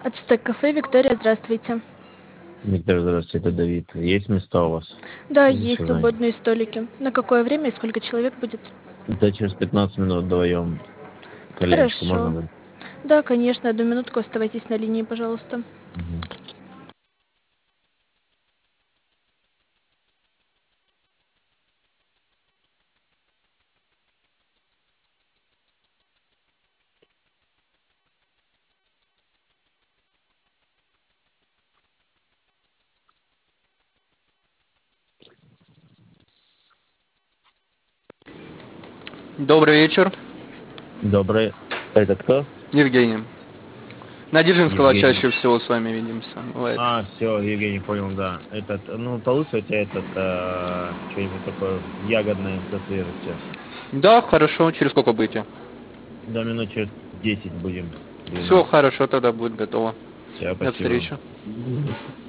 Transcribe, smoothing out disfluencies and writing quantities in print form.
Ацтек кафе, Виктория, здравствуйте. Виктор, здравствуйте, это Давид. Есть места у вас? Да, Или есть все занято? свободные столики. На какое время и сколько человек будет? Да через 15 минут вдвоем. Коленочку можно Хорошо. будет? Да, конечно, 1 минутку, оставайтесь на линии, пожалуйста. Мгм. Добрый вечер, Добрый. Это кто? Евгений. На Дзержинского Евгений. чаще всего с вами видимся. Бывает. Все, Евгений, понял, да. Получится у тебя что-нибудь такое ягодное со свежестью. Да, хорошо. Через сколько будете? Да, минут через 10 будем. Все 12. хорошо, тогда будет готово. Все, До спасибо. встречи.